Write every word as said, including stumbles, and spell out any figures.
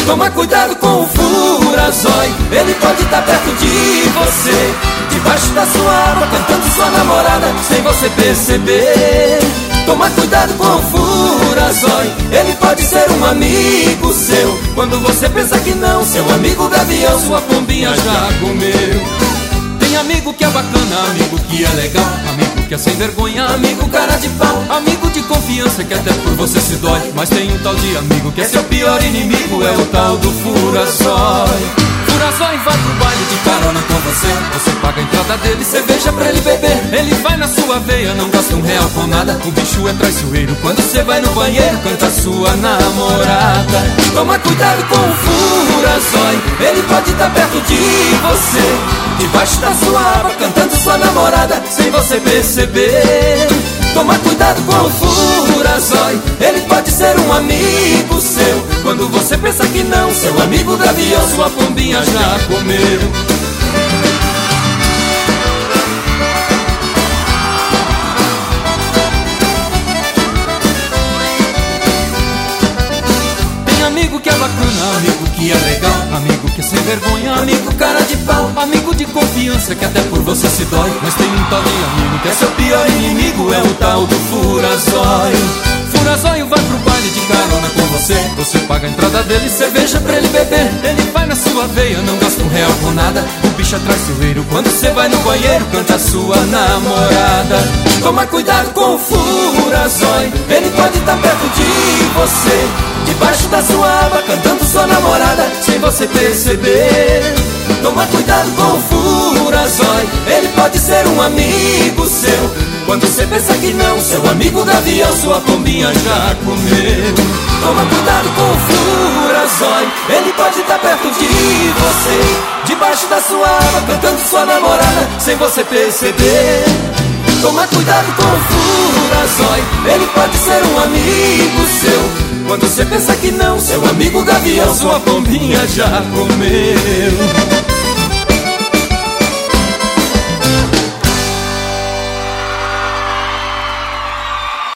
Toma cuidado com o fura-zói, ele pode estar perto de você, debaixo da sua aba, cantando sua namorada, sem você perceber. Toma cuidado com o fura-zói, ele pode ser um amigo seu, quando você pensa que não, seu amigo gavião, sua pombinha já comeu. Tem amigo que é bacana, amigo que é legal, amigo que é sem vergonha, amigo cara de pau, amigo de confiança que até por você se dói. Mas tem um tal de amigo que é seu pior inimigo, é o tal do fura-zói. Fura-zói vai pro baile de carona com você, você paga a entrada dele, cerveja pra ele beber. Ele vai na sua veia, não gasta um real com nada. O bicho é traiçoeiro, quando você vai no banheiro, canta sua namorada. Toma cuidado com o fura-zói, ele pode estar perto de você, debaixo da sua aba, cantando sua namorada, sem você perceber. Toma cuidado com o fura-zói, ele pode ser um amigo seu, quando você pensa que não, seu amigo gavião, sua pombinha já comeu. Amigo que é bacana, amigo que é legal, amigo que é sem vergonha, amigo cara de pau, amigo de confiança que até por você se dói. Mas tem um tal de amigo que é seu pior inimigo, é o tal do fura-zói. Fura-zói vai pro baile de carona com você, você paga a entrada dele, cerveja pra ele beber. Ele vai na sua veia, não gasta um real com nada. O bicho é traiçoeiro, quando você vai no banheiro, canta sua namorada. Toma cuidado com o fura-zói, ele pode estar perto de você, debaixo da sua aba, cantando sua namorada, sem você perceber. Toma cuidado com o fura-zói, ele pode ser um amigo seu, quando você pensa que não, seu amigo gavião, sua pombinha já comeu. Toma cuidado com o fura-zói, ele pode estar perto de você, debaixo da sua aba, cantando sua namorada, sem você perceber. Toma cuidado com o fura-zói, ele pode ser um amigo seu, quando você pensa que não, seu amigo gavião, sua pombinha já comeu.